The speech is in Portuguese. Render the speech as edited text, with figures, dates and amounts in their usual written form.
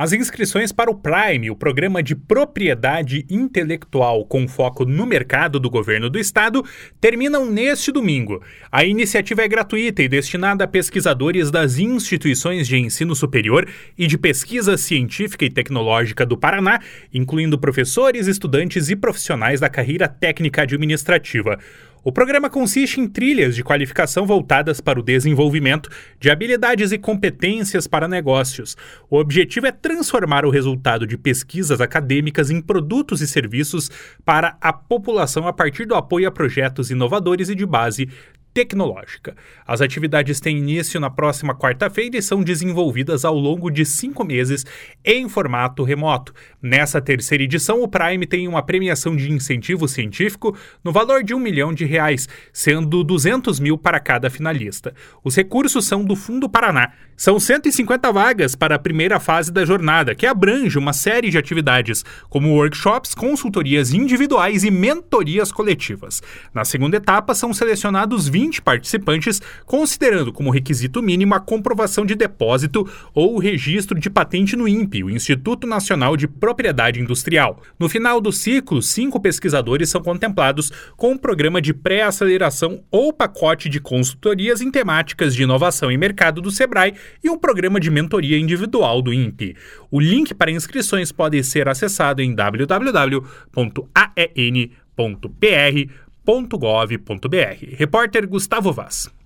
As inscrições para o Prime, o Programa de Propriedade Intelectual com foco no mercado do governo do estado, terminam neste domingo. A iniciativa é gratuita e destinada a pesquisadores das instituições de ensino superior e de pesquisa científica e tecnológica do Paraná, incluindo professores, estudantes e profissionais da carreira técnica administrativa. O programa consiste em trilhas de qualificação voltadas para o desenvolvimento de habilidades e competências para negócios. O objetivo é transformar o resultado de pesquisas acadêmicas em produtos e serviços para a população a partir do apoio a projetos inovadores e de base tecnológica. As atividades têm início na próxima quarta-feira e são desenvolvidas ao longo de 5 meses em formato remoto. Nessa terceira edição, o Prime tem uma premiação de incentivo científico no valor de R$1 milhão, sendo 200 mil para cada finalista. Os recursos são do Fundo Paraná. São 150 vagas para a primeira fase da jornada, que abrange uma série de atividades, como workshops, consultorias individuais e mentorias coletivas. Na segunda etapa, são selecionados 20 participantes, considerando como requisito mínimo a comprovação de depósito ou o registro de patente no INPE, o Instituto Nacional de Propriedade Industrial. No final do ciclo, 5 pesquisadores são contemplados com um programa de pré-aceleração ou pacote de consultorias em temáticas de inovação e mercado do Sebrae e um programa de mentoria individual do INPE. O link para inscrições pode ser acessado em www.aen.pr.gov.br. Repórter Gustavo Vaz.